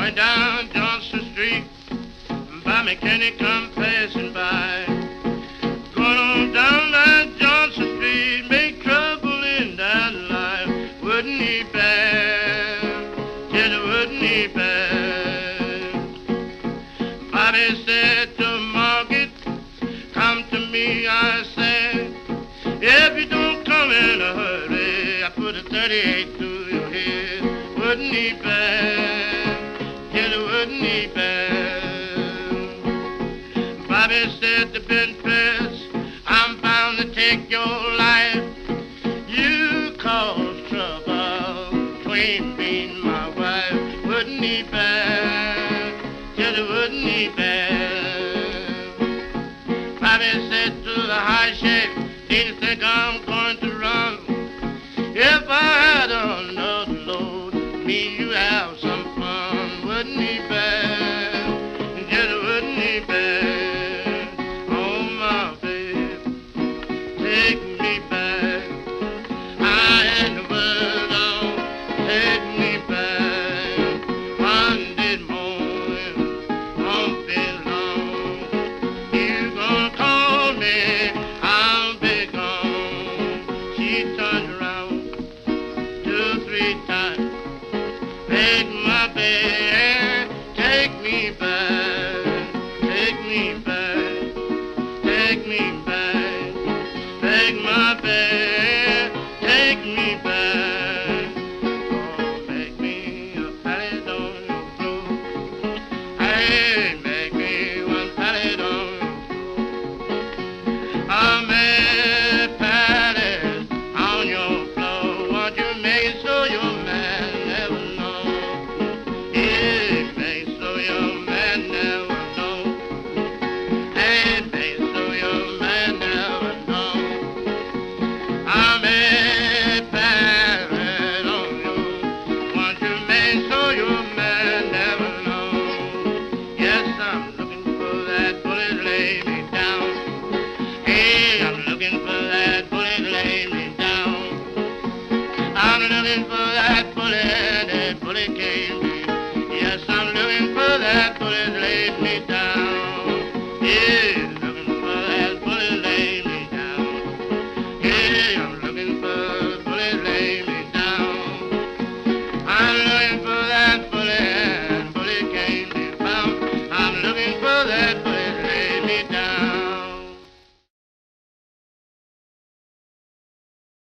Going down Johnson Street, by mechanic come passing by. Going on down that Johnson Street, make trouble in that life. Wouldn't he bad? Yes, wouldn't he bad? Bobby said to Margaret, come to me, I said. If you don't come in a hurry, I put a 38 through your head. Wouldn't he bad? Yes, wouldn't he bad? Bobby said to Ben Press, I'm bound to take your life. You cause trouble between me and my wife. Wouldn't he bad? Yes, wouldn't he bad? Bobby said to the high sheriff, do you think I'm going to run? If I had another load, me you have some fun. Wouldn't he bad? Just wouldn't he bad? Oh my baby, take me back. I had the word on, take me back. Monday morning, won't be long. You gonna call me? I'll be gone. She turned around 2-3 times. Take my bed, take me back, take me back, take me back, take my bed, take me back. Oh, make me a pallet on your floor. Hey, make me one pallet on your floor. I'll make pallet on your floor. Won't you make it so your man never know? Yeah, make so your man never know. Hey, make so your man never know. I'm a parrot on you. Want you make so your man never know. Yes, I'm looking for that bullet, lay me down. Hey, I'm looking for that bullet, lay me down. I'm looking for that bullet came me. Yes, I'm looking for that bullet, laid me down.